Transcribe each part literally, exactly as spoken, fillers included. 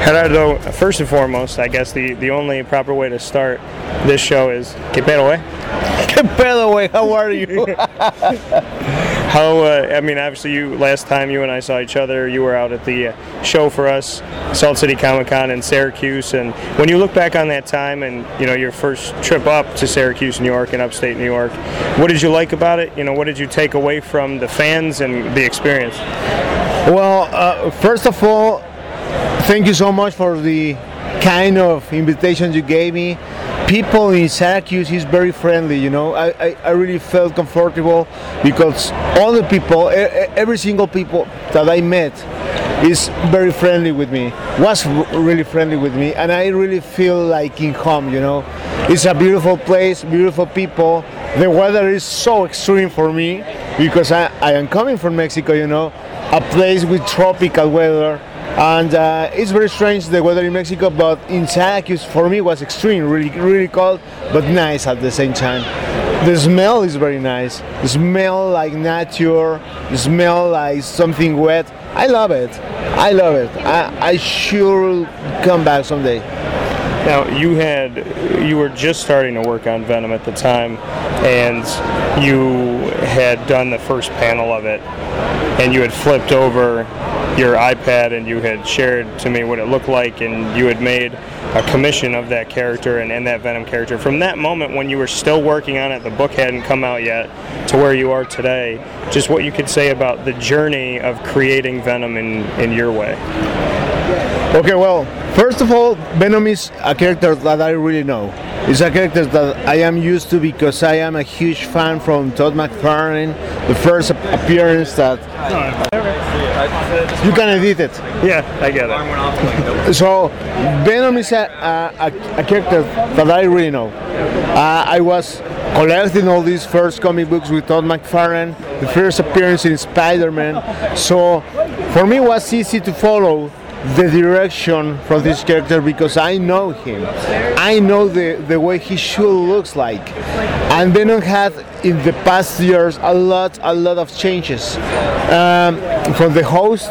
Gerardo, first and foremost, I guess the, the only proper way to start this show is ¿Qué pedo, eh? ¿Qué pedo, güey? How are you? How, uh, I mean, obviously, you last time you and I saw each other, you were out at the uh, show for us, Salt City Comic Con in Syracuse, and when you look back on that time and, you know, your first trip up to Syracuse, New York, and upstate New York, what did you like about it? You know, what did you take away from the fans and the experience? Well, uh, first of all, thank you so much for the kind of invitations you gave me. People in Syracuse is very friendly, you know. I, I, I really felt comfortable because all the people, every single people that I met is very friendly with me, was really friendly with me, and I really feel like in home, you know. It's a beautiful place, beautiful people. The weather is so extreme for me because I, I am coming from Mexico, you know, a place with tropical weather. And uh, it's very strange, the weather in Mexico, but in Syracuse for me was extreme, really really cold, but nice at the same time. The smell is very nice. The smell like nature, the smell like something wet. I love it. I love it. I, I sure come back someday. Now, you had, you were just starting to work on Venom at the time, and you had done the first panel of it, and you had flipped over your iPad and you had shared to me what it looked like, and you had made a commission of that character and, and that Venom character. From that moment when you were still working on it, the book hadn't come out yet, to where you are today, just what you could say about the journey of creating Venom in, in your way. Okay, well, first of all, Venom is a character that I really know. It's a character that I am used to because I am a huge fan from Todd McFarlane. The first appearance that you can edit it. Yeah, I get it. So Venom is a, a, a character that I really know. Uh, I was collecting all these first comic books with Todd McFarlane, the first appearance in Spider-Man. So for me it was easy to follow the direction from this character because I know him. I know the, the way he should looks like. And Venom had in the past years a lot a lot of changes. Um, from the host,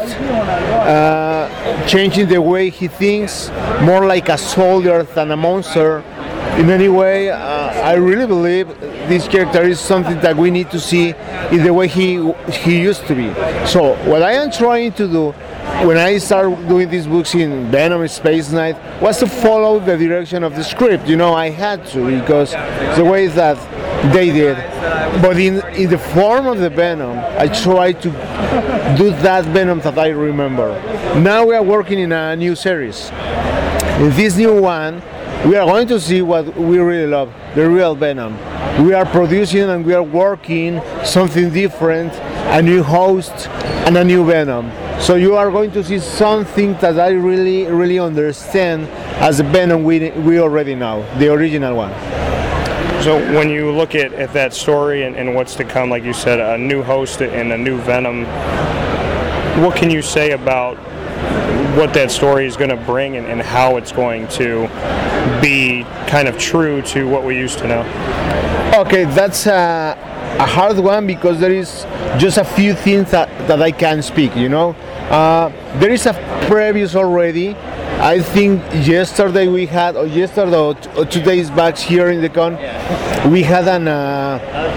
uh, changing the way he thinks, more like a soldier than a monster. In any way, uh, I really believe this character is something that we need to see in the way he he used to be. So what I am trying to do when I started doing these books in Venom Space Knight was to follow the direction of the script. You know, I had to because the way that they did. But in, in the form of the Venom, I tried to do that Venom that I remember. Now we are working in a new series. In this new one, we are going to see what we really love, the real Venom. We are producing and we are working something different, a new host and a new Venom. So you are going to see something that I really, really understand as the Venom we, we already know, the original one. So when you look at, at that story and, and what's to come, like you said, a new host and a new Venom, what can you say about what that story is going to bring and, and how it's going to be kind of true to what we used to know? Okay, that's a, a hard one because there is just a few things that, that I can speak, you know. Uh, there is a previous already. I think yesterday we had, or yesterday or, t- or two days back here in the con, we had an, uh,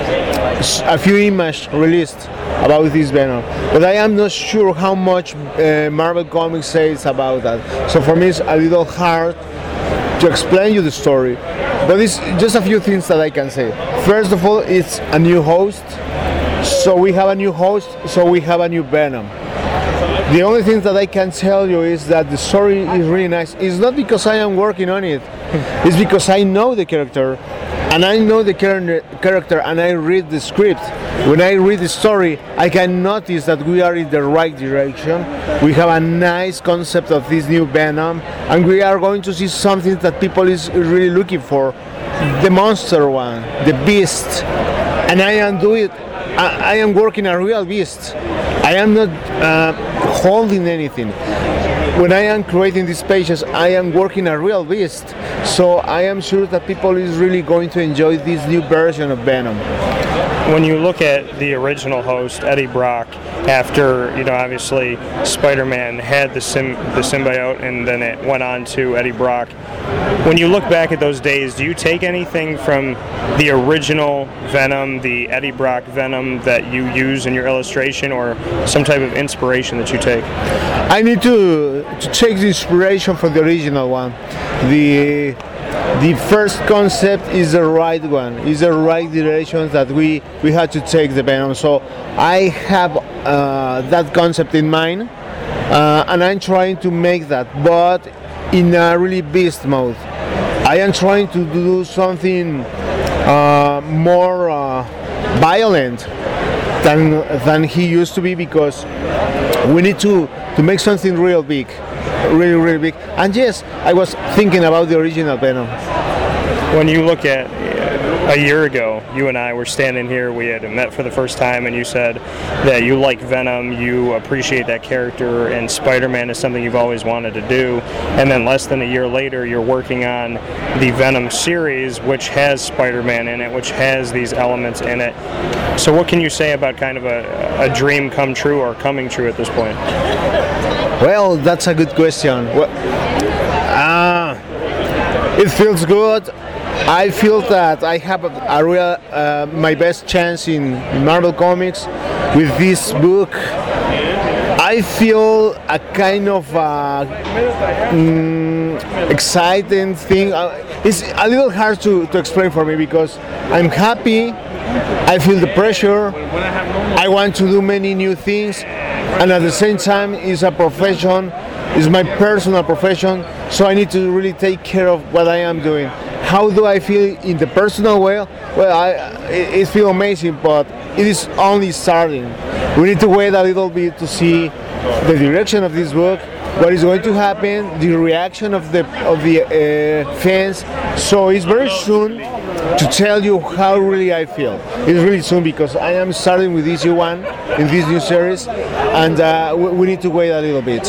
a few images released about this Venom. But I am not sure how much uh, Marvel Comics says about that. So for me it's a little hard to explain you the story. But it's just a few things that I can say. First of all, it's a new host. So we have a new host, so we have a new Venom. The only thing that I can tell you is that the story is really nice. It's not because I am working on it. It's because I know the character. And I know the char- character and I read the script. When I read the story, I can notice that we are in the right direction. We have a nice concept of this new Venom. And we are going to see something that people is really looking for. The monster one, the beast. And I am doing I, I am working a real beast. I am not uh, holding anything. When I am creating these pages, I am working a real beast. So I am sure that people is really going to enjoy this new version of Venom. when you look at the original host, Eddie Brock, after, you know, obviously Spider-Man had the sim, the symbiote and then it went on to Eddie Brock, when you look back at those days, do you take anything from the original Venom, the Eddie Brock Venom that you use in your illustration, or some type of inspiration that you take? I need to, to take the inspiration from the original one. The the first concept is the right one, is the right direction that we, we had to take the Venom. So I have uh, that concept in mind, uh, and I'm trying to make that, but in a really beast mode. I am trying to do something uh, more uh, violent than than he used to be, because we need to, to make something real big, really, really big. And yes, I was thinking about the original Venom. When you look at a year ago, you and I were standing here, we had met for the first time, and you said that you like Venom, you appreciate that character, and Spider-Man is something you've always wanted to do. And then less than a year later, you're working on the Venom series, which has Spider-Man in it, which has these elements in it. So what can you say about kind of a, a dream come true or coming true at this point? Well, that's a good question. Well, uh, it feels good. I feel that I have a, a real, uh, my best chance in Marvel Comics with this book. I feel a kind of uh, mm, exciting thing. Uh, it's a little hard to, to explain for me, because I'm happy, I feel the pressure, I want to do many new things, and at the same time it's a profession, it's my personal profession, so I need to really take care of what I am doing. How do I feel in the personal way? Well, I, it, it feels amazing, but it is only starting. We need to wait a little bit to see the direction of this book, what is going to happen, the reaction of the of the uh, fans. So it's very soon to tell you how really I feel. It's really soon, because I am starting with issue one in this new series, and uh, we, we need to wait a little bit.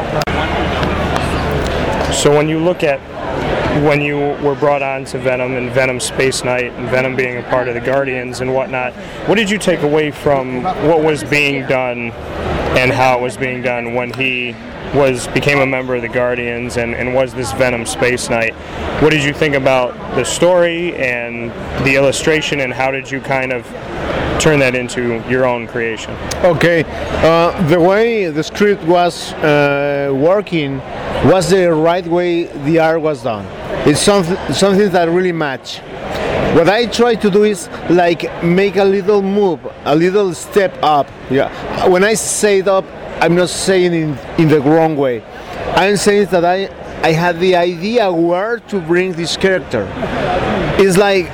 So when you look at when you were brought on to Venom and Venom Space Knight and Venom being a part of the Guardians and whatnot, what did you take away from what was being done and how it was being done when he was became a member of the Guardians and, and was this Venom Space Knight? What did you think about the story and the illustration, and how did you kind of turn that into your own creation? Okay, uh, the way the script was uh, working was the right way the art was done. It's something, something that really match. What I try to do is like make a little move, a little step up. Yeah. When I say it up, I'm not saying in in the wrong way. I'm saying that I I had the idea where to bring this character. It's like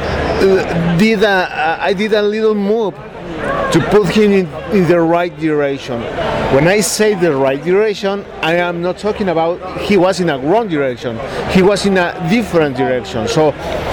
uh, did a, I did a little move to put him in, in the right direction. When I say the right direction, I am not talking about he was in a wrong direction. He was in a different direction. So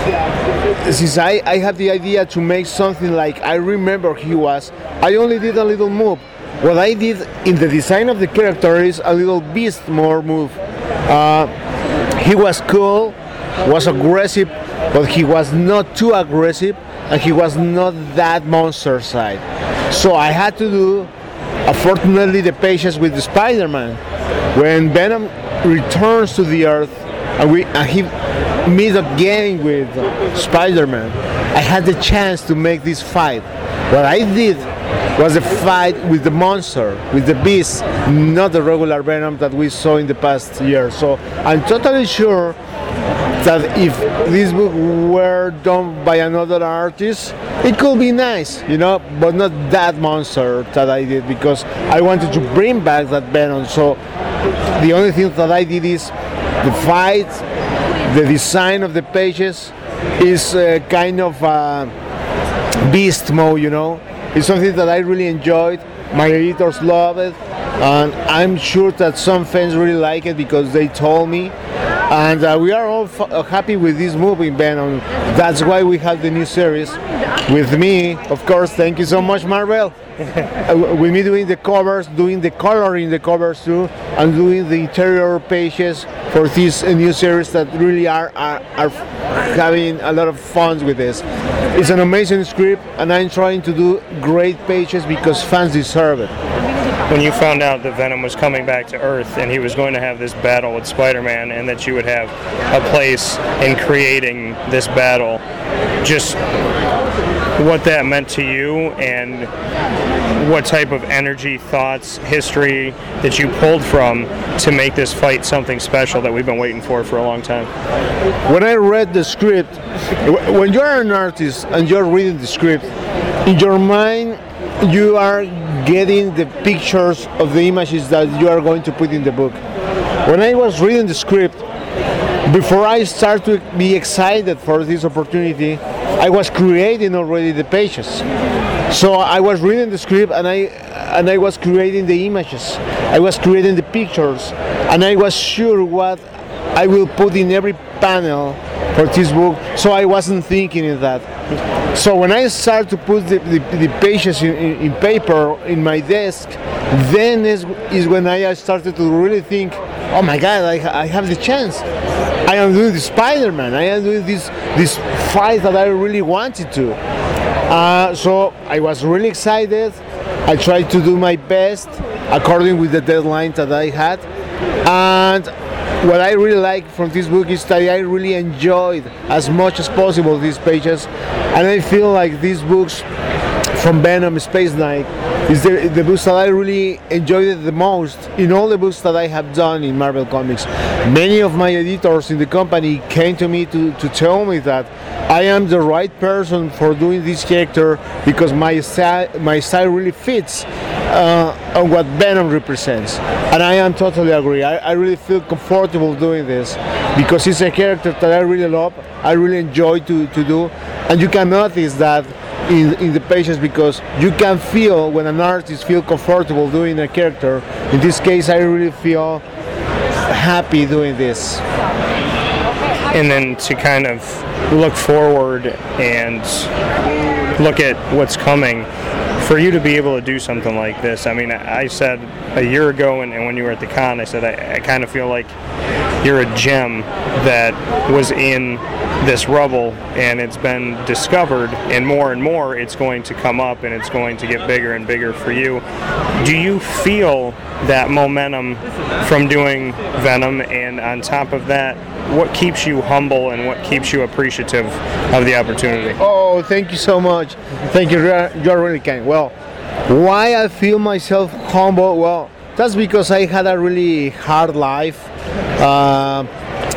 since I, I had the idea to make something like I remember he was, I only did a little move. What I did in the design of the character is a little beast more move. Uh, he was cool, was aggressive, but he was not too aggressive, and he was not that monster side. So I had to do, unfortunately, the pages with the Spider-Man. When Venom returns to the Earth and, we, and he meets again with Spider-Man, I had the chance to make this fight. What I did was a fight with the monster, with the beast, not the regular Venom that we saw in the past year. So I'm totally sure that if this book were done by another artist, it could be nice, you know, but not that monster that I did, because I wanted to bring back that Venom. So the only thing that I did is the fight, the design of the pages is uh, kind of uh, beast mode, you know. It's something that I really enjoyed. My editors love it, and I'm sure that some fans really like it because they told me. and uh, we are all f- uh, happy with this movie, Venom. That's why we have the new series with me, of course. Thank you so much, Marvel. uh, with me doing the covers, doing the coloring the covers too, and doing the interior pages for this uh, new series that really are, are are having a lot of fun with this. It's an amazing script, and I'm trying to do great pages because fans deserve it. When you found out that Venom was coming back to Earth and he was going to have this battle with Spider-Man, and that you would have a place in creating this battle, just what that meant to you and what type of energy, thoughts, history that you pulled from to make this fight something special that we've been waiting for for a long time. When I read the script, when you're an artist and you're reading the script, in your mind you are getting the pictures of the images that you are going to put in the book. When I was reading the script, before I start to be excited for this opportunity, I was creating already the pages. So I was reading the script and I and I was creating the images. I was creating the pictures, and I was sure what I will put in every panel for this book. So I wasn't thinking in that. So when I started to put the, the, the pages in, in, in paper in my desk, then is, is when I started to really think, oh my God, I, I have the chance. I am doing the Spider-Man. I am doing this this fight that I really wanted to. Uh, so I was really excited. I tried to do my best according with the deadline that I had. And what I really like from this book is that I really enjoyed as much as possible these pages. And I feel like these books from Venom Space Knight is the, the books that I really enjoyed it the most in all the books that I have done in Marvel Comics. Many of my editors in the company came to me to, to tell me that I am the right person for doing this character because my style, my style really fits uh, on what Venom represents. And I am totally agree. I, I really feel comfortable doing this because it's a character that I really love, I really enjoy to, to do. And you can notice that In, in the pages because you can feel when an artist feels comfortable doing a character. In this case, I really feel happy doing this. And then to kind of look forward and look at what's coming, for you to be able to do something like this, I mean, I said a year ago and, and when you were at the con, I said I, I kind of feel like you're a gem that was in this rubble and it's been discovered, and more and more it's going to come up and it's going to get bigger and bigger for you. Do you feel that momentum from doing Venom, and on top of that, what keeps you humble and what keeps you appreciative of the opportunity? Oh, thank you so much. Thank you. You're really kind. Well, why I feel myself humble? Well, that's because I had a really hard life. Uh,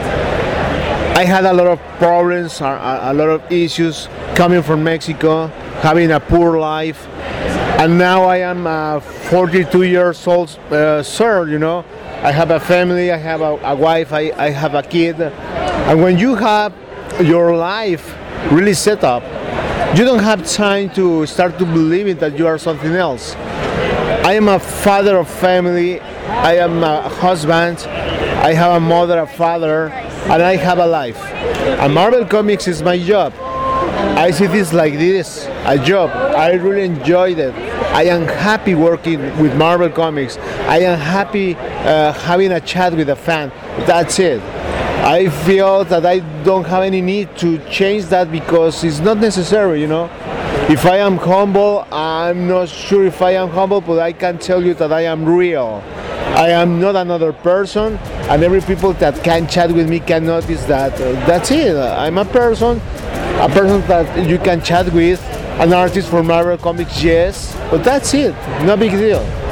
I had a lot of problems, a, a lot of issues coming from Mexico, having a poor life, and now I am uh, forty-two years old, uh, sir, you know. I have a family, I have a, a wife, I, I have a kid, and when you have your life really set up, you don't have time to start to believe that you are something else. I am a father of family, I am a husband, I have a mother, a father, and I have a life. And Marvel Comics is my job. I see this like this, a job. I really enjoyed it. I am happy working with Marvel Comics. I am happy uh, having a chat with a fan. That's it. I feel that I don't have any need to change that because it's not necessary, you know. If I am humble, I'm not sure if I am humble, but I can tell you that I am real. I am not another person, and every people that can chat with me can notice that. Uh, that's it. I'm a person, a person that you can chat with, an artist for Marvel Comics, yes, but that's it. No big deal.